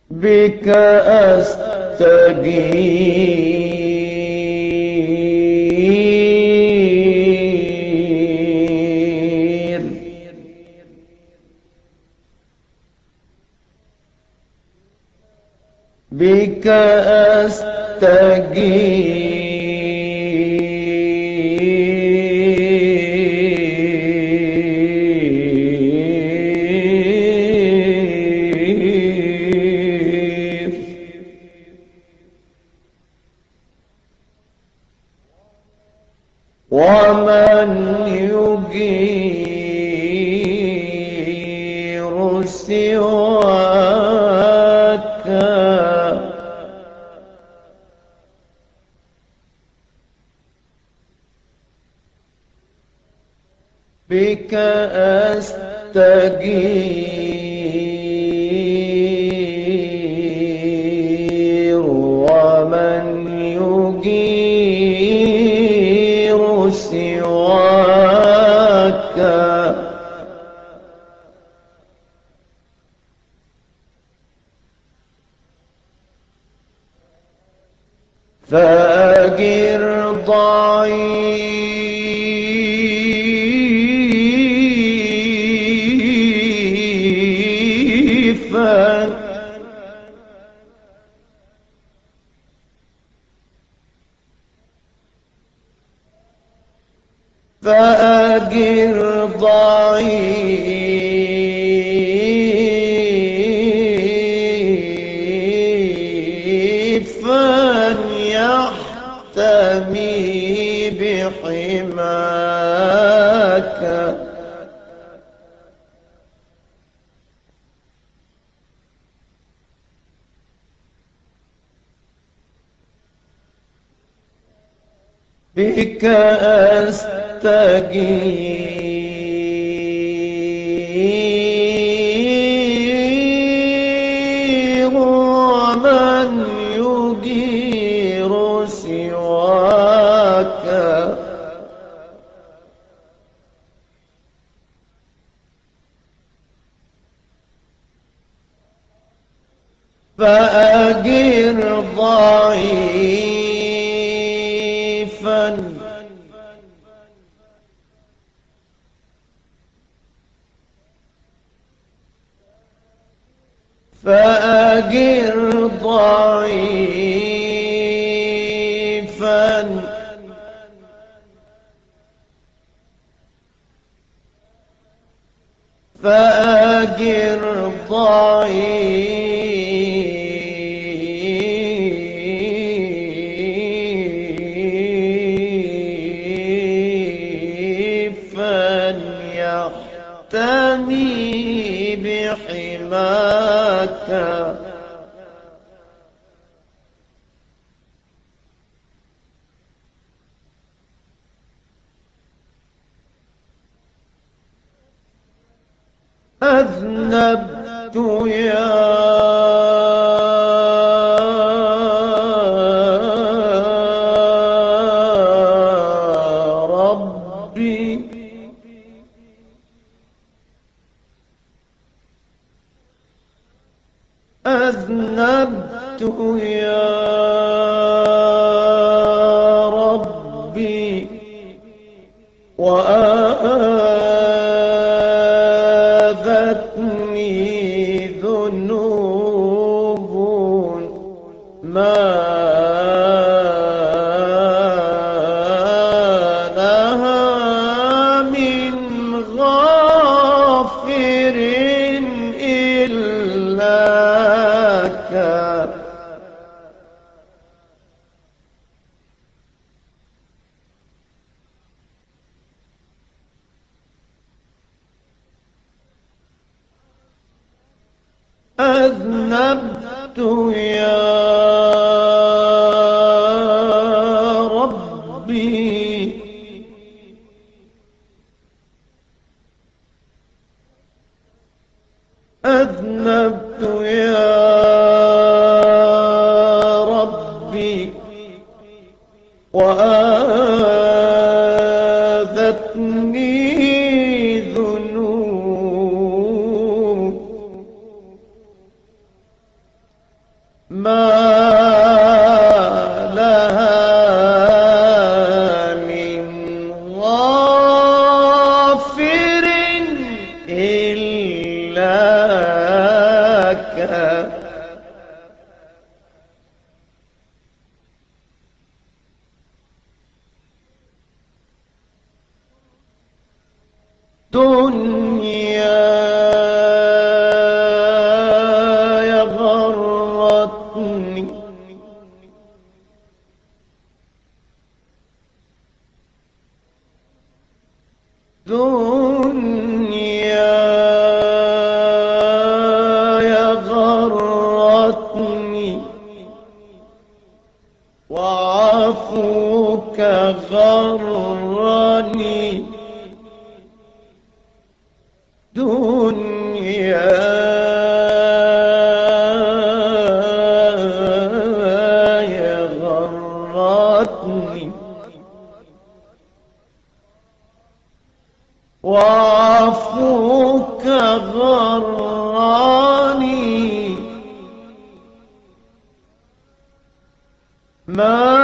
بك أستجير، بك أستجير. ومن يجير سواك، بك أستجير. ومن يجير سواك، فأجر ضعيفا، فأجر ضعيفا يحتمي بحماك. بك أستجير. ومن يجير سواك، فأجر ضعيفا، فأجر ضعيفا، فأجر ضعيفا يحتمي بحماك. أذنبت يا ربي، أذنبت يا ربي، وآذتني ذنوب ما لها من غافر إلاك. أذنبت يا ربي، أذنبت يا ربي، وآذتني ذنوب ما لها من غافر إلاك. دنياي غرتني دنياي غرتني وعفوك غرني. دنياي غرتني وعفوك غرني. ما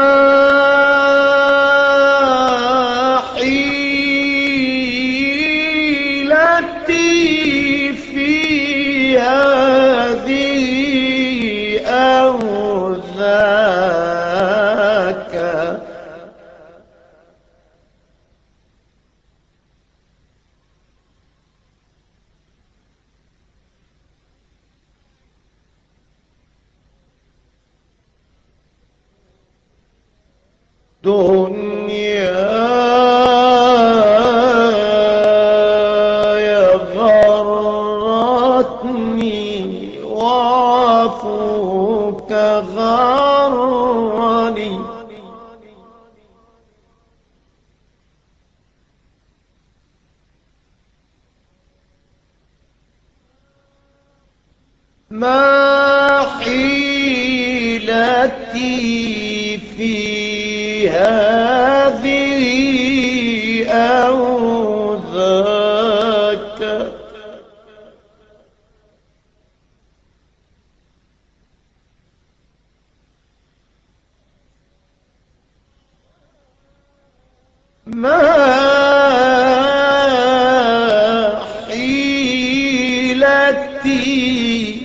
حيلتي في هذه أو ذاك. دنياي غرتني وعفوك غرني. ما حيلتي في هذه أو ذاك. ما حيلتي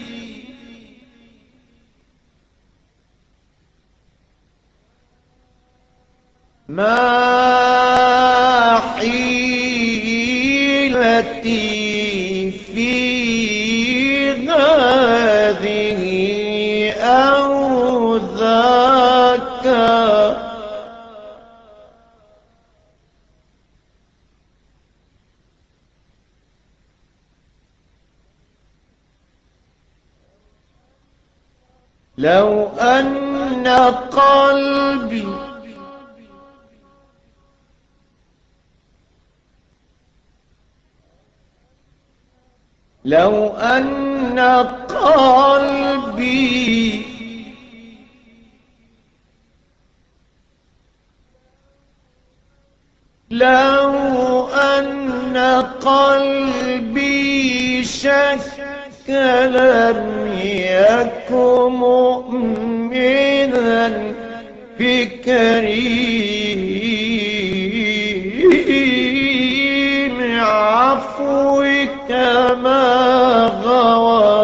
ما حيلتي في هذه أو ذاك. لو أن قلبي لو أن قلبي لو أن قلبي شك لم يكن مؤمنا بكريم عفوك ما غوى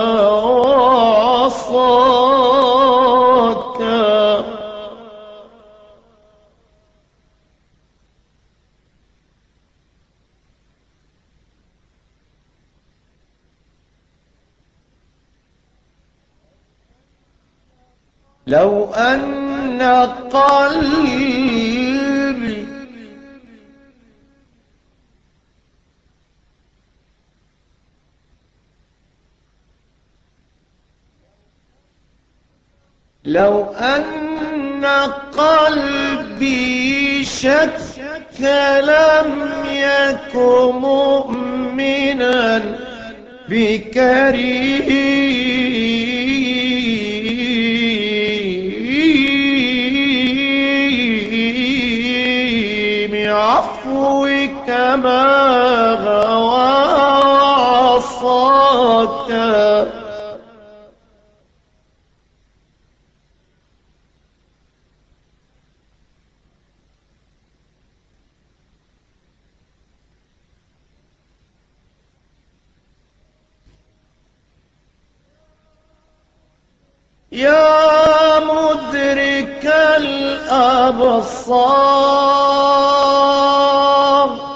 وعصاك. لو أن قلبي لو أن قلبي شك لم يكن مؤمنا بكريم عفوك ما غوى وعصاك. يا مدرك الأبصار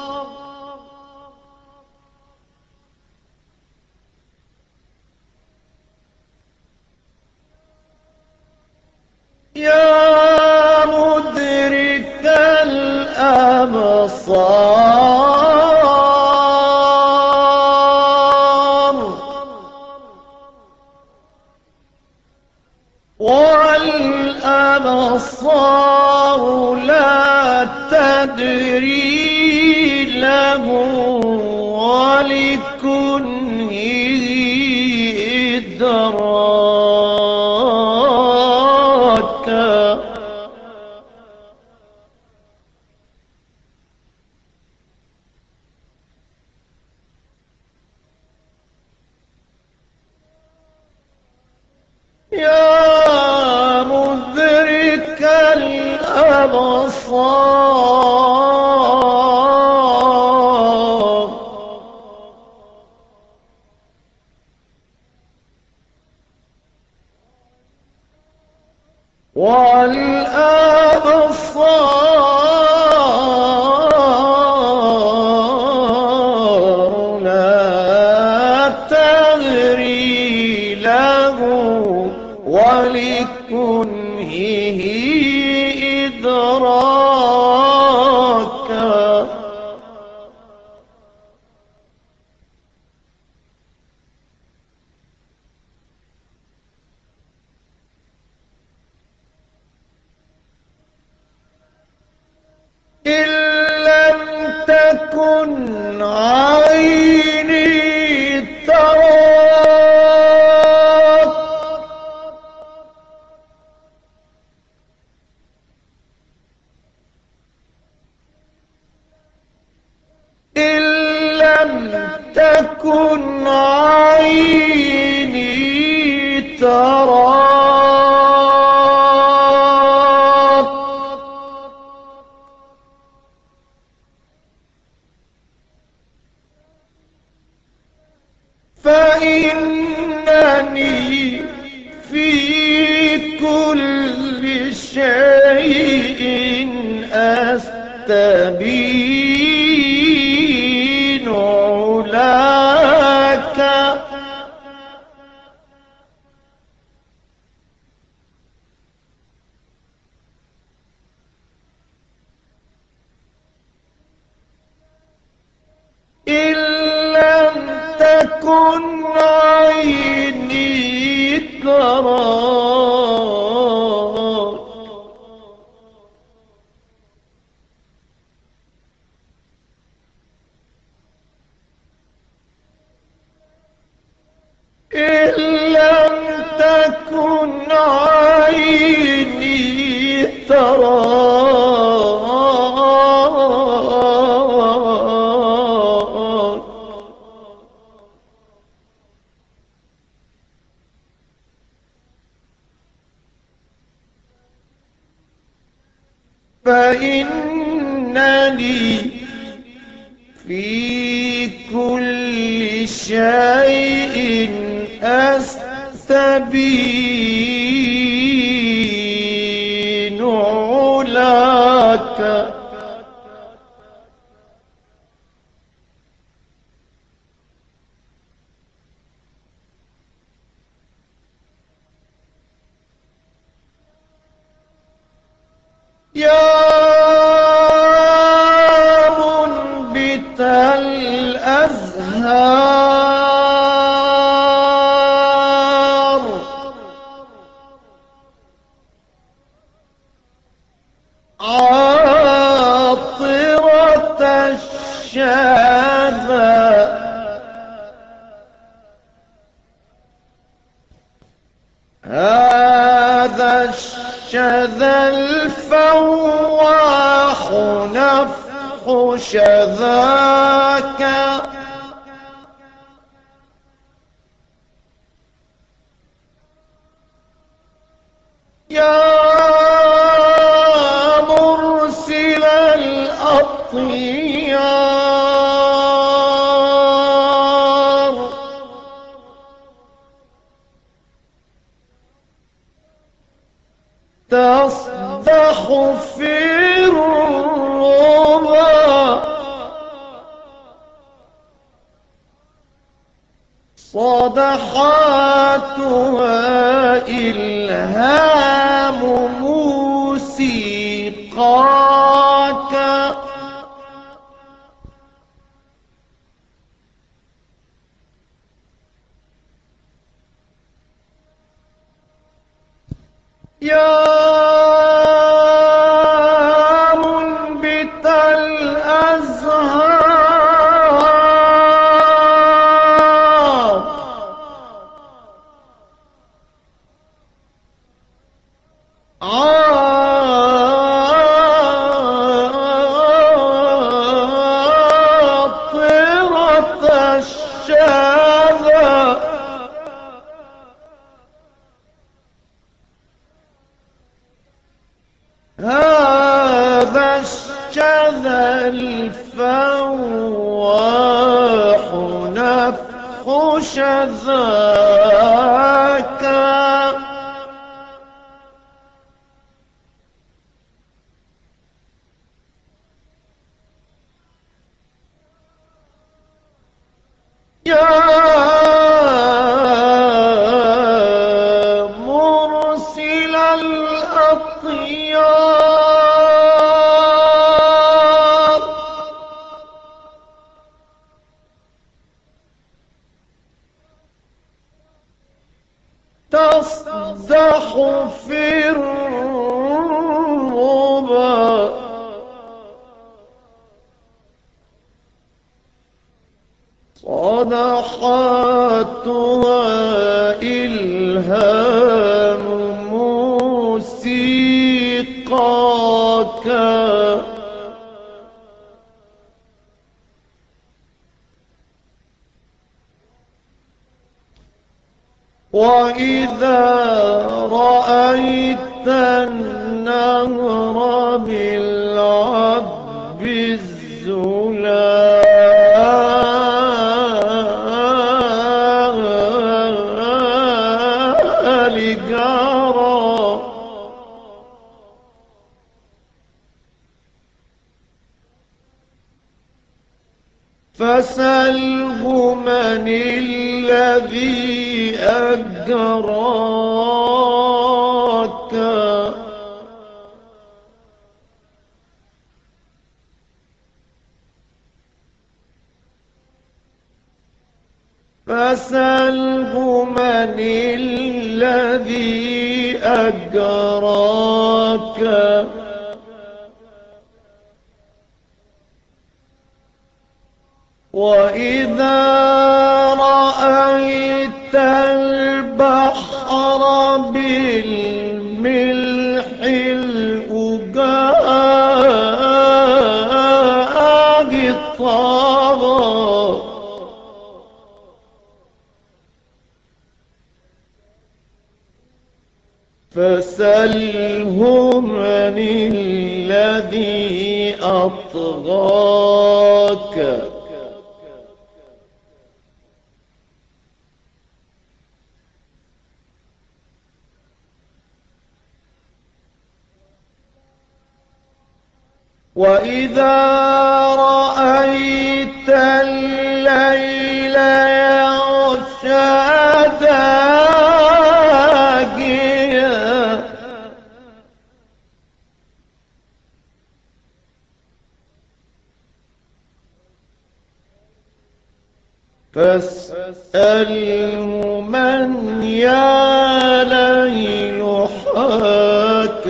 يا مدرك الأبصار والأبصار لا تدري له ولكنه إدراكا يا مدرك الأبصار والأبصار لا تغري له ولكنه إدراكا إن لم تكن عيني تراك إن لم تكن عيني تراك فإنني في كل شيء أستبين علاك إن لم تكن عيني تراك إن لم تكن عيني تراك فإنني في كل شيء أستبين علاك يا منبت الأزهار عاطرة الشذا هذا الشذا الفواح نفح شذاك يا مرسل الأطيار تصدح في الربا صدحاتها إلهام موسيقاك يا منبت الأزهار عاطرة الشذا هذا الشذا الفواح نفخ شذاك يا مرسل الأطيار تصدح في الربا صدحاتها إلهام موسيقاك وإذا رأيت النهر بالعذب الزلال جرى فسله من الذي أجراك فسله من الذي أجراك وإذا رأيت البحر بالملح الأجاج طغى فسله من الذي أطغاك وإذا رأيت الليل يغشى داجيا فاسأله من يا ليل حاك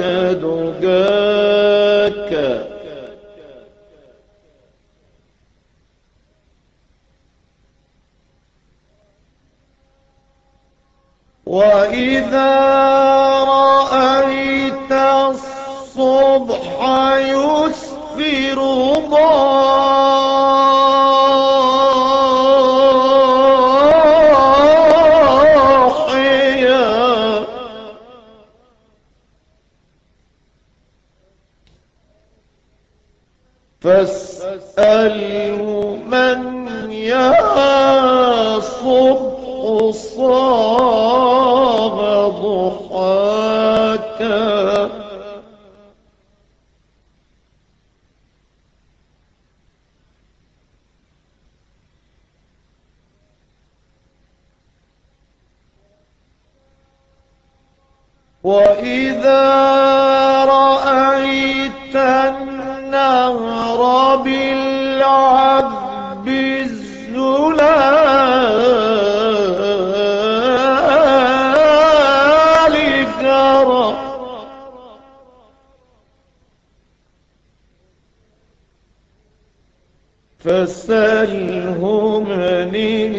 دجاك وإذا رأيت الصبح يسفر ضاحيا فاسأله من يا صبح صاب ضحاك وإذا رأيت النهر بالعذب الزلال جرى فسله من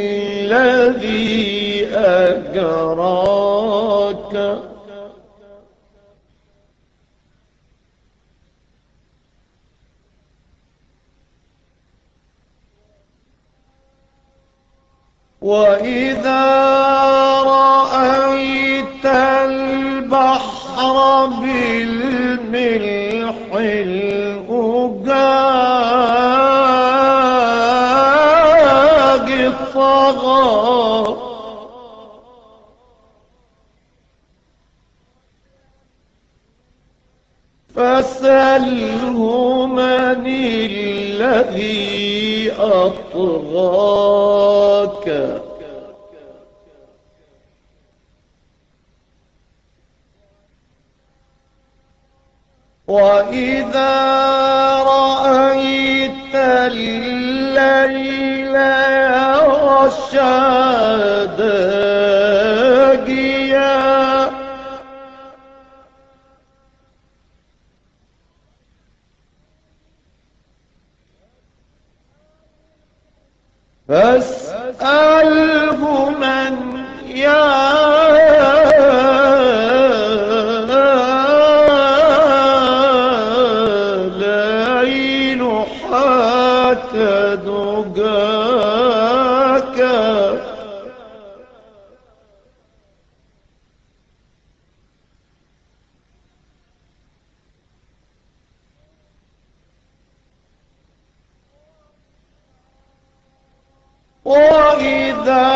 الذي أجراك وإذا رأيت البحر بالملح الأجاج طغى فسله من الذي أطغاك وإذا رأيت الليل يغشى داجيا فاسأله من ليل حاك دجاك وإذا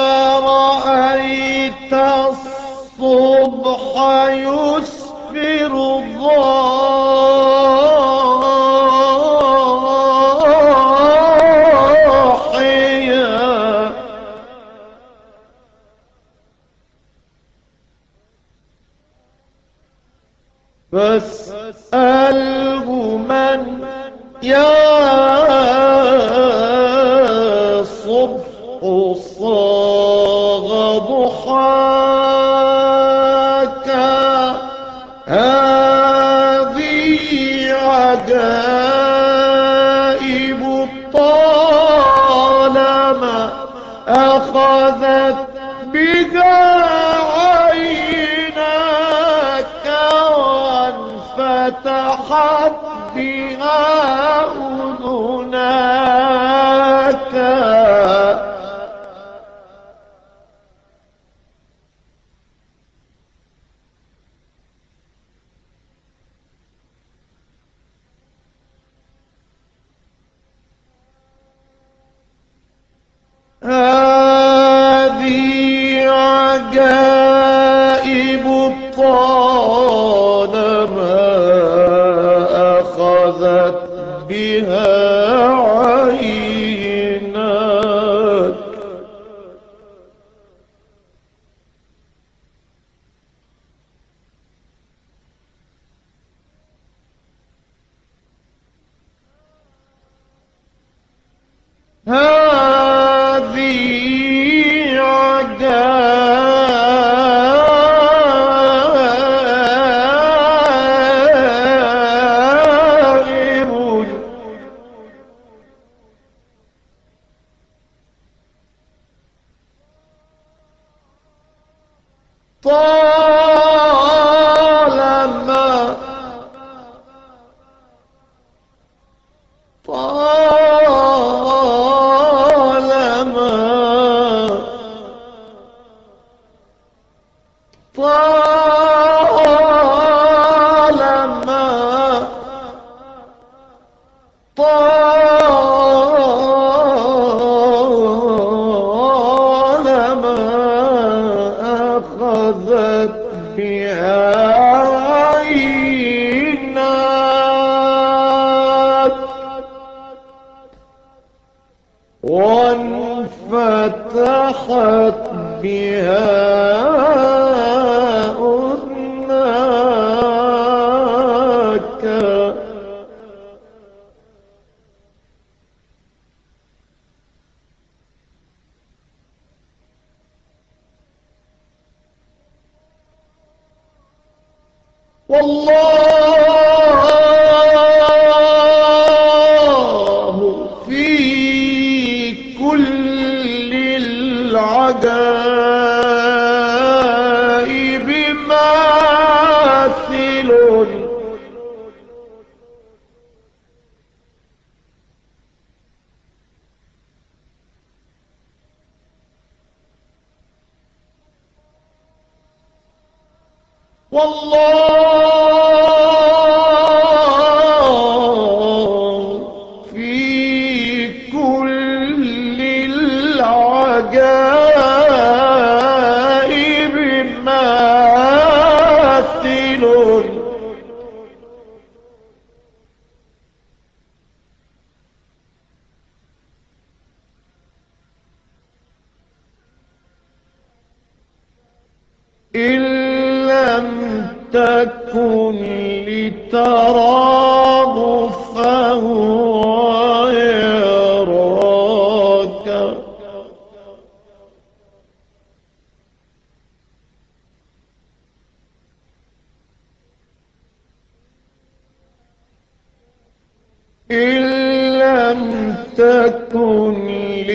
رأيت الصبح يسفر ضاحيا فاسأله من الصبح صاغ ضحاك هذه عجائب طالما أخذت بها عيناك وانفتحت بها أذناك هذه عجائب طالما أخذت بها عيناك هذه عجائب طالما أخذت بها عيناك وانفتحت بها أذناك والله في كل العجائب ماثل. والله في كل العجائب ماثل. إن لم تكن لتراه فهو يراك. إن لم تكن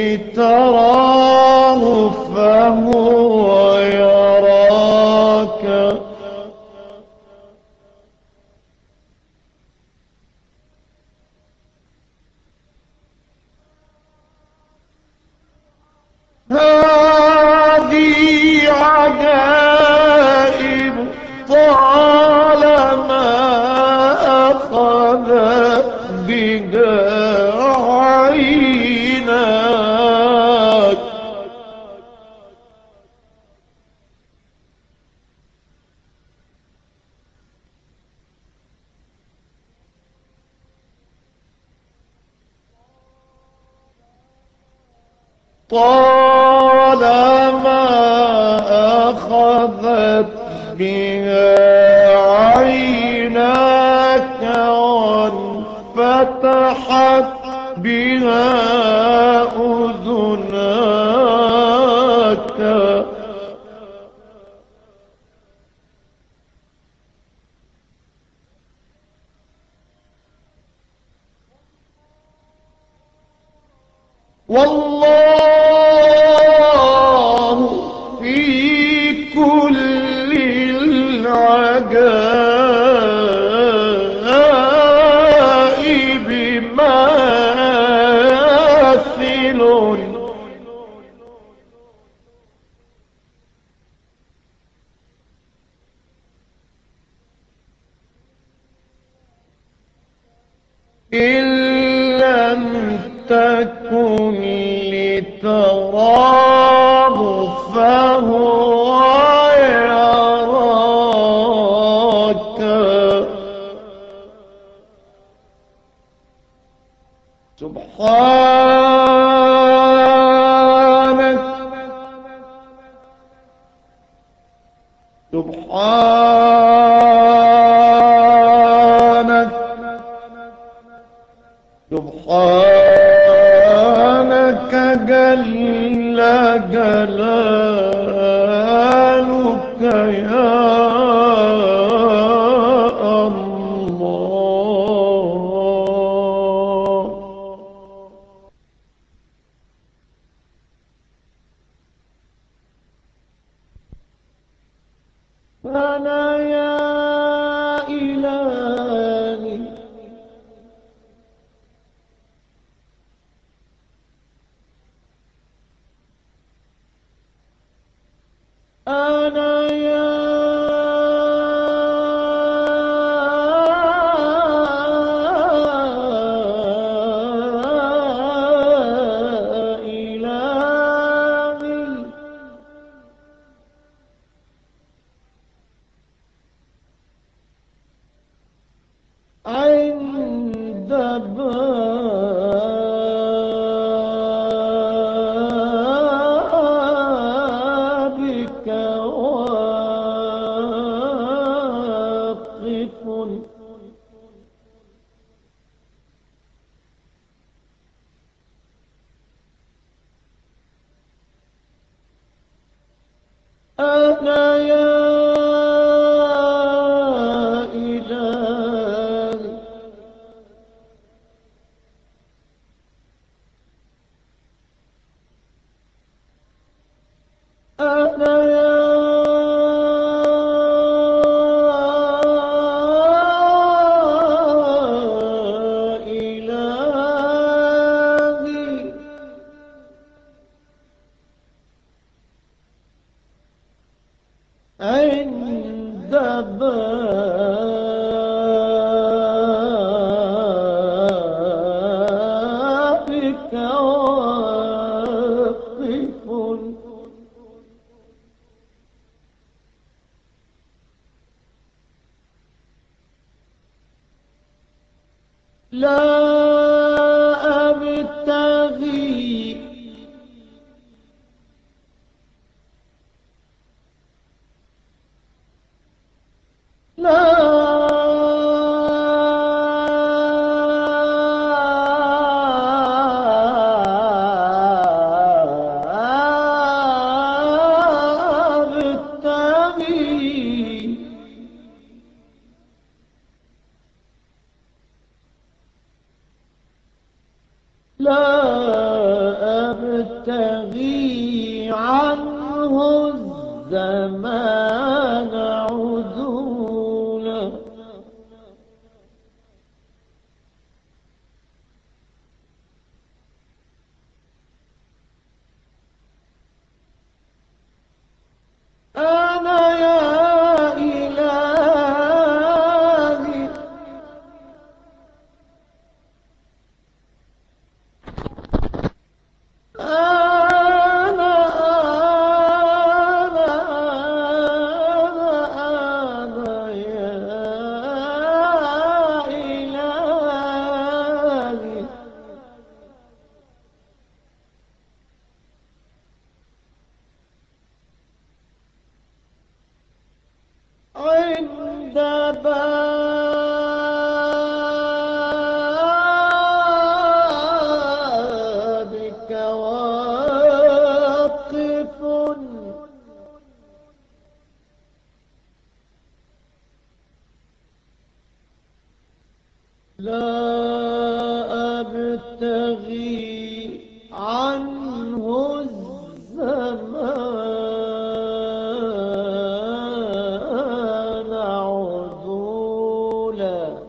لتراه فهو يراك. هذه عجائب طالما أخذ بها عيناك. طالما أخذت بها عيناك وانفتحت بها أذناك. والله في كل العجائب ماثل. إن لم تكن لتراه فهو يراك. سبحانك سبحانك سبحانك جل جلالك يا الله. أنا يا إلهي أنا يا إلهي عند بابك واقف. أنا يا عند بابك واقف. لا أبتغي لا أبتغي لا أبتغي عنه الزمان عدولا. أنا يا إلهي أنا أنا أنا يا إلهي عند بابك واقف. لا أبتغي عنه الزمان عدولا.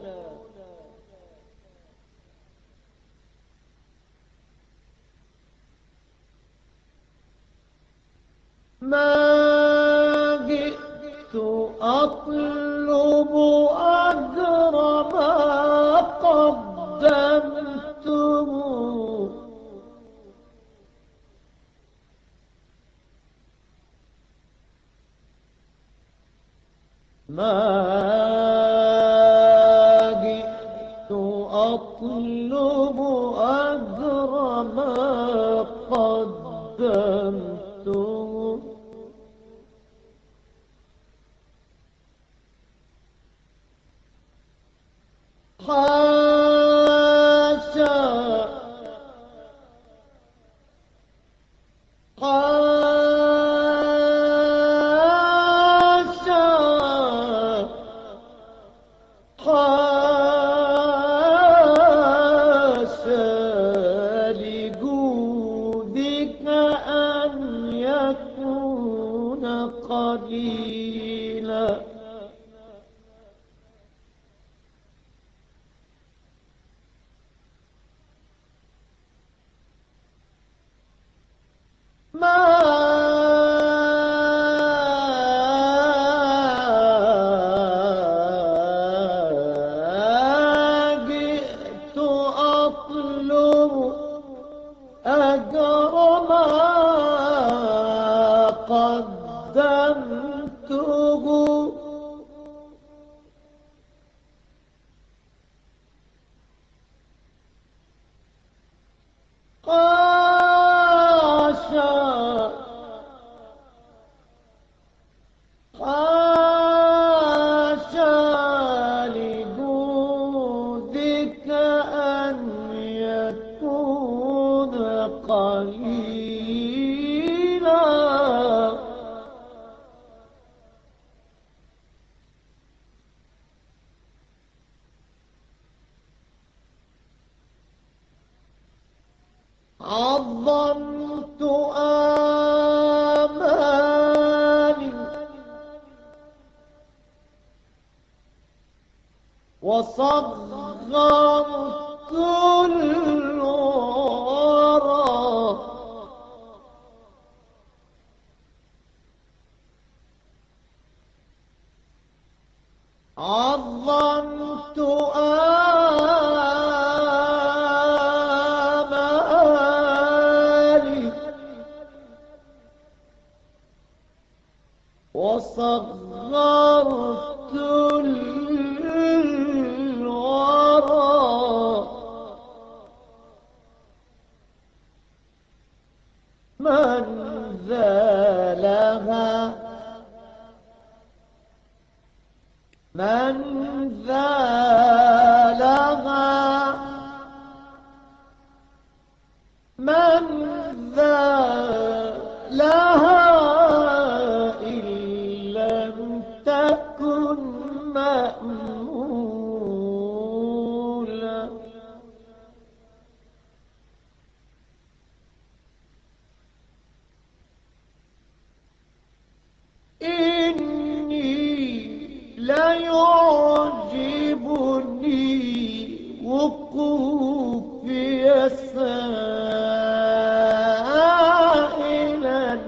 ما جئت أطلب أجر ما قدمته. ما جئت أطلب أجر ما قدمته. حاشا حاشا حاشا لجودك أن يكون قليلا. ما جئت أطلب أجر ما قدمته. حاشا حاشا لجودك أن يكون قليلا. عظمت آمالي وصغرت الورى. عظمت آمالي وصغرت الورى من ذا لها من ذا لها من ذا لها إن لم تكن مأمولا إني ليعجبني وقوفي سائلا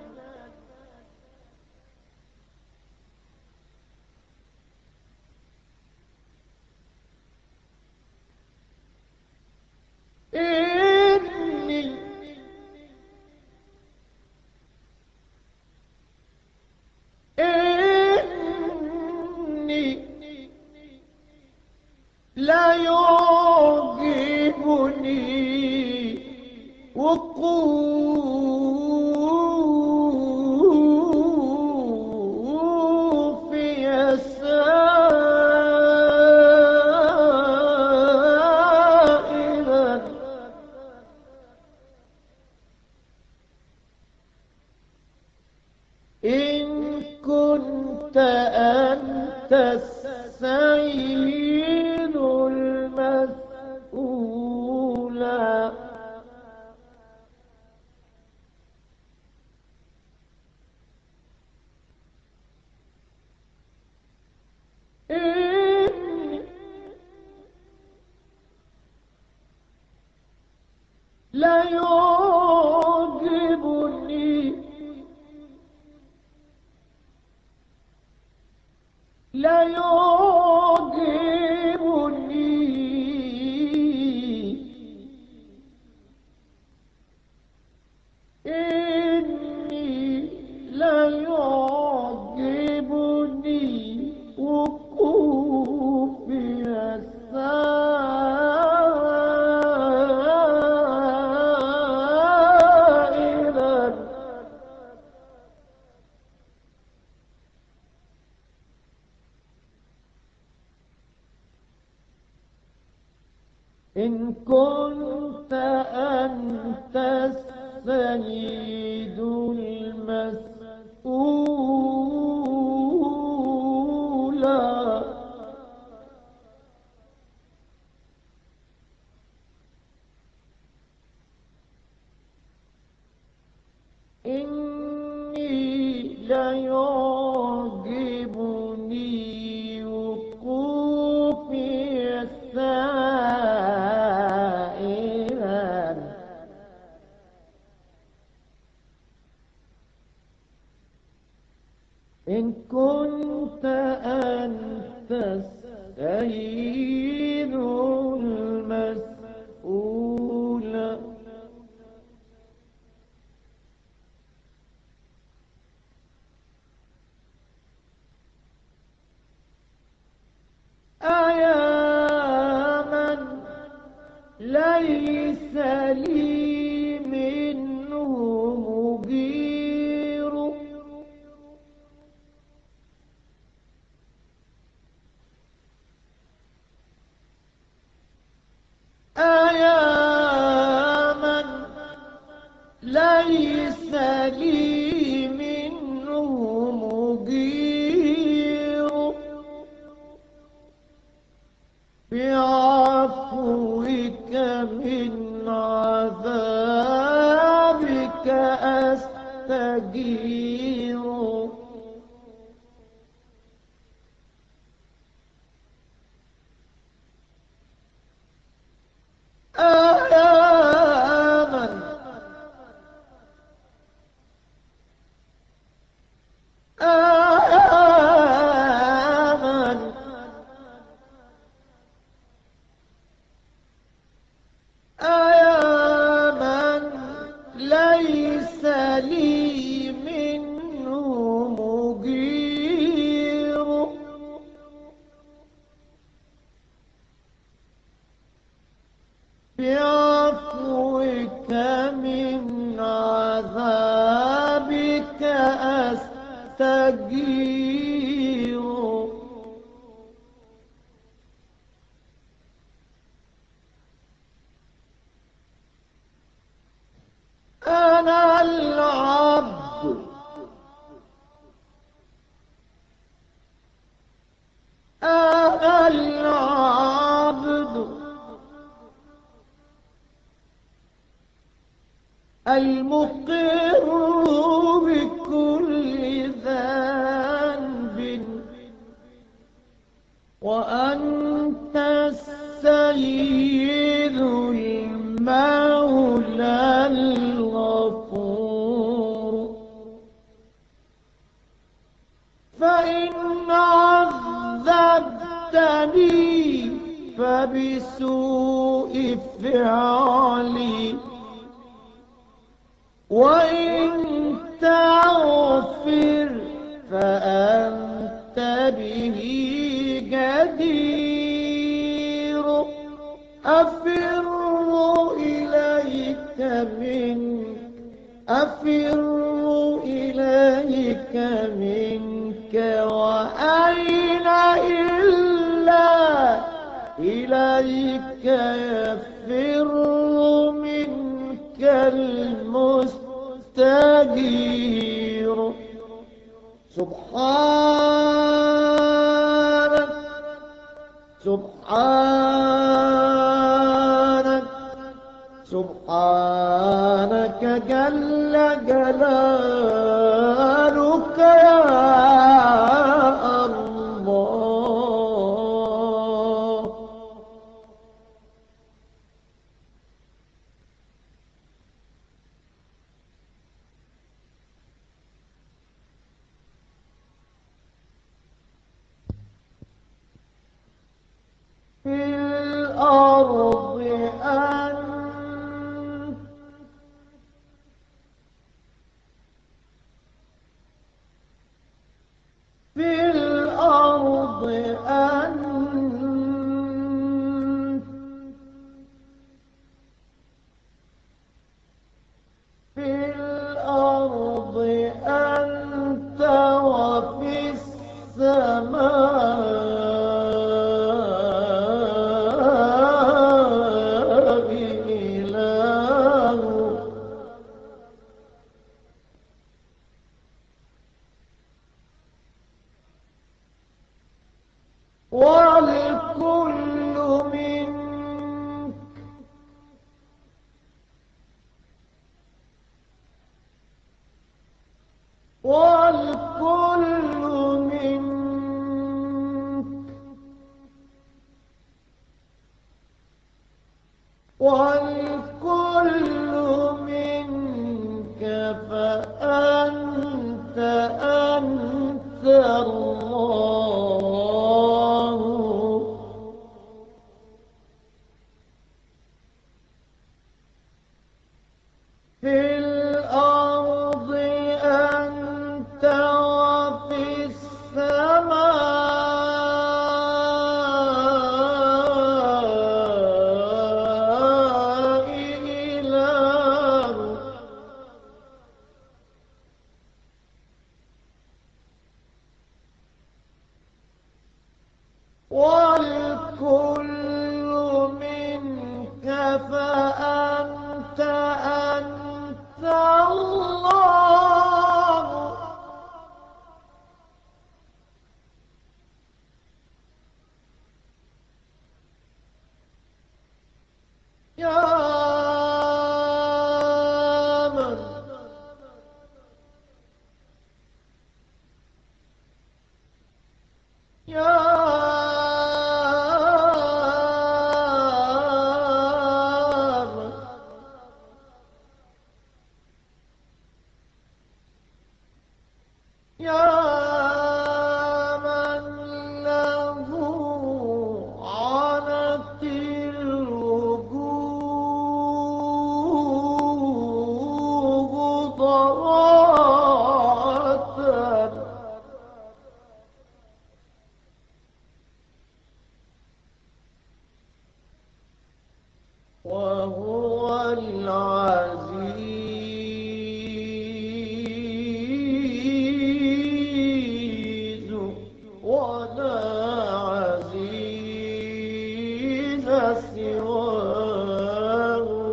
إني إني لا يعجبني وقوفي سائلا إن كنت أنت السيد المسؤولا إني لا يعجبني لا يعجبني إني لا يعجبني وقوفي سائلا إن كنت أنت السيد المسؤولا إني ليعجبني وقوفي سائلا إن كنت أنت السيد المسؤول أيا من ليس لي منه مجير أيا من ليس لي منه مجير بعفوك من عذابك أستجير آمن آمن العبد المقر بكل ذنب، وأنت السيد المولى الغفور. فإن عذبتني فبسوء فعلي، وإن تغفر فأنت به جدير. أفر إليك منك، أفر إليك منك، وأين إلا إليك يفر منك المستجير. سبحانك سبحانك سبحانك جل جلالك يا الله. في الأرض أنت، في الأرض أنت، في الأرض أنت، وفي السماء إله. والكل منك، والكل منك، والكل منك، فأنت أنت الله. في الأرض أنت، وفي السماء إله. والكل منك، فأنت أنت الله. يا من يا من يا من له عنت الوجوه ضراعة، وهو العزيز، ولا عزيز سواه.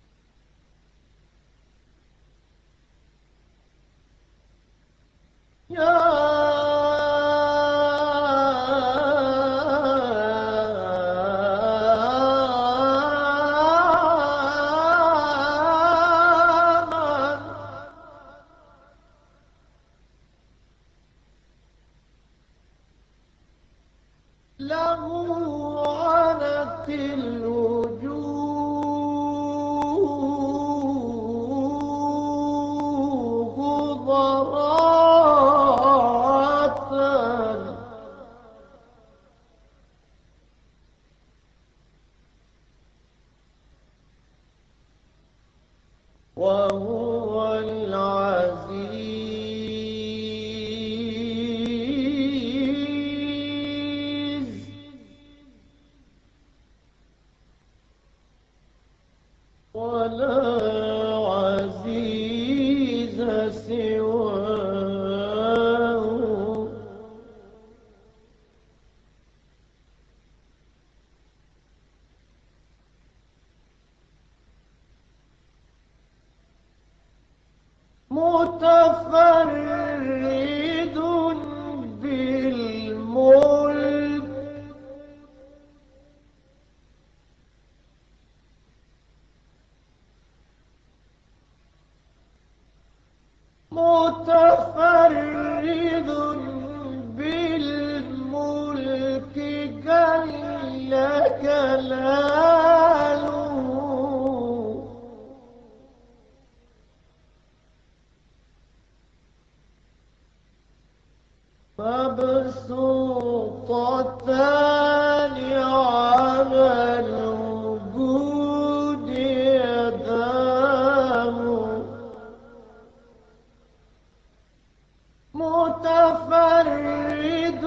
يا له عنت الوجوه ضراعة وهو العزيز ولا عزيز سواه متفرد بالملك متفرد بالملك جل جلاله مبسوطتان على الوجود يداه متفرد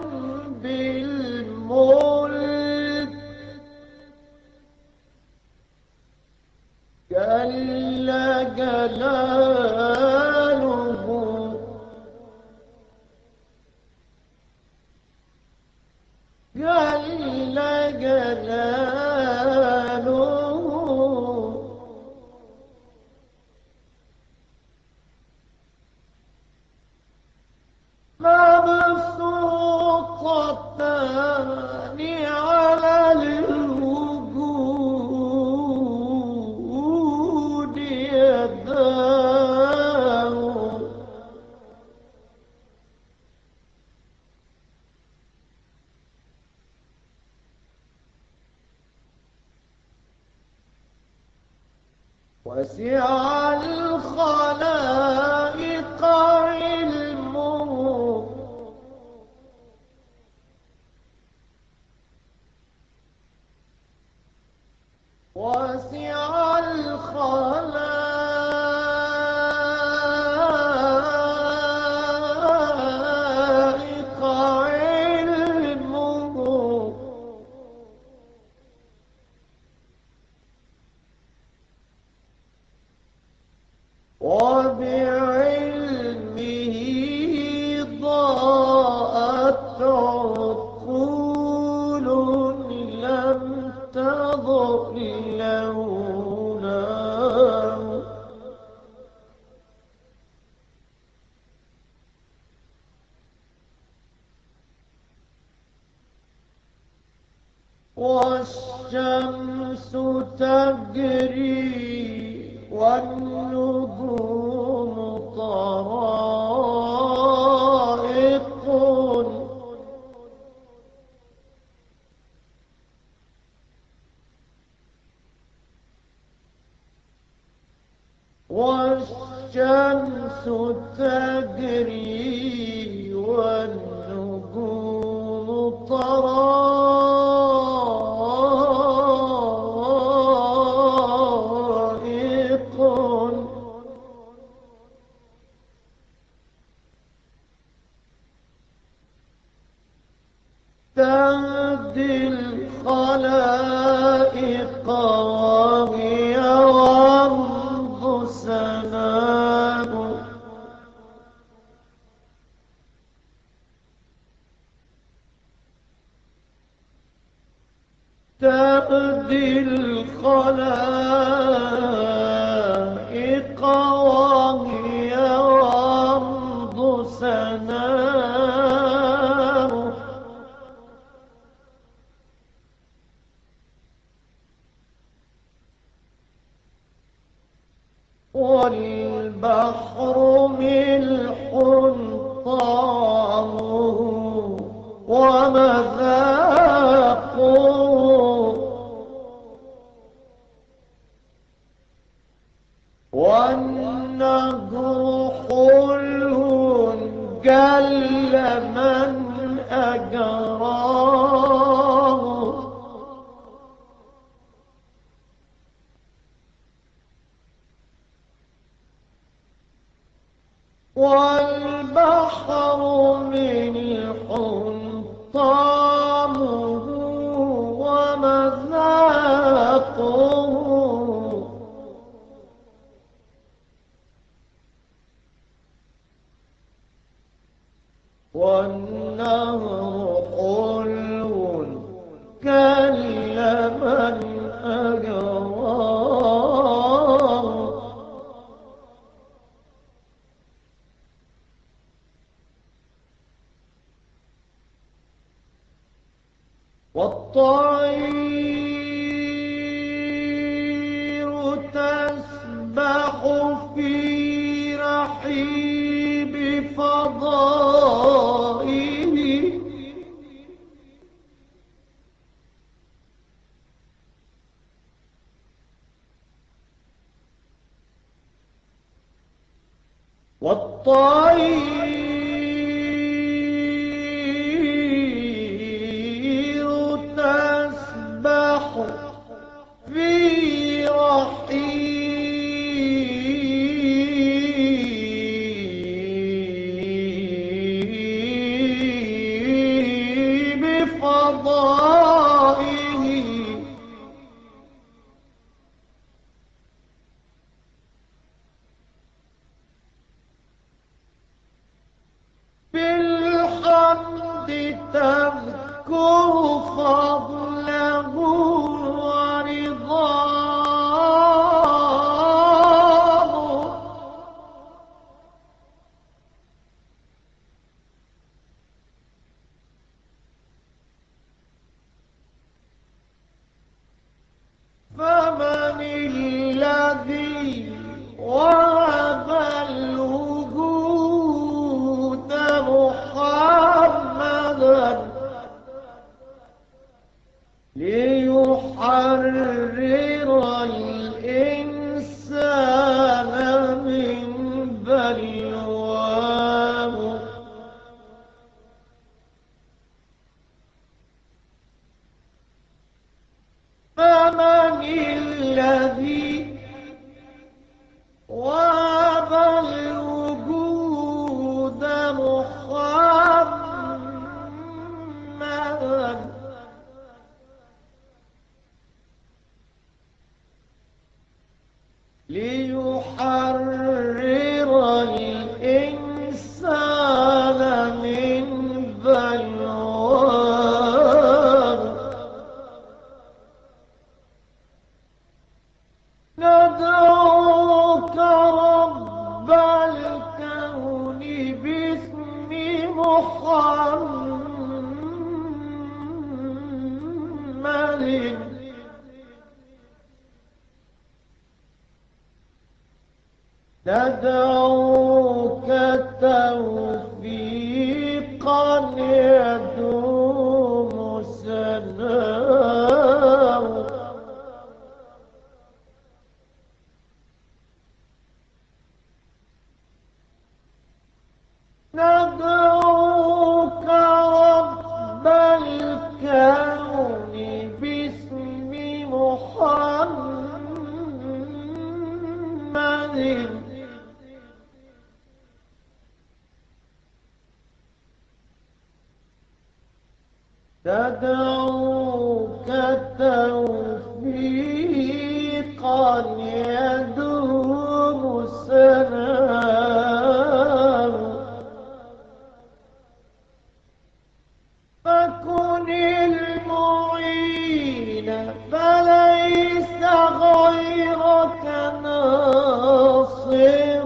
بالملك جل جلاله جل جلاله مبسوطتان على الوجود يداه وسع الخلائق علمه وسع الخلائق علمه وبعلمه ضاءت عقول لم تضر لوناه والشمس تجري والنجوم طرائق والشمس تجري والنجوم طرائق تهدي الخلائق وهي ورد سنام تهدي الخلائق وهي ورد سنام والبحر ملح طعمه ومذاقه حلو جل من أجراه، والبحر ملح طعمه ومذاقه، والنهر حلو كاللبن أجراه، والطير تسبح في رحيب فضائه، والطير تسبح في رحيب فضائه، بالحمد تذكر فضله ورضاه، فمن الذي وهب الوجود محمدا ليحرر الإنسان من بلواه، فمن الذي وهب الوجود محمدا ليحرر الإنسان من بلواه، ندعوك رب الكون باسم محمد، ندعوك توفيقا يدوم سلام، ندعوك رب الكون باسم محمد، ندعوك توفيقا يدوم سلام، فكن المعين فليس غيرك ناصر،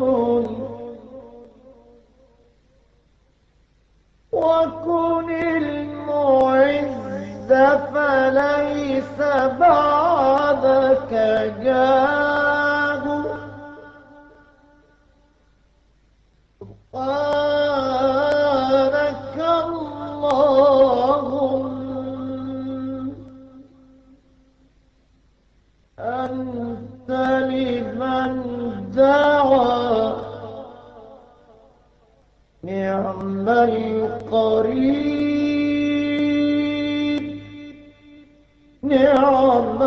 وكن المعز فليس بعدك جار. نعم القريب نعم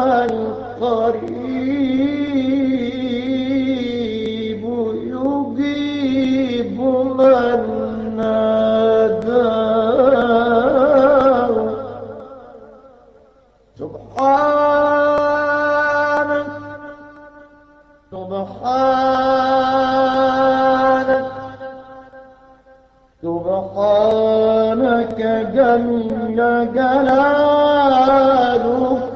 القريب يجيب من ناداه سبحانك سبحانك سبحانك جل جلاله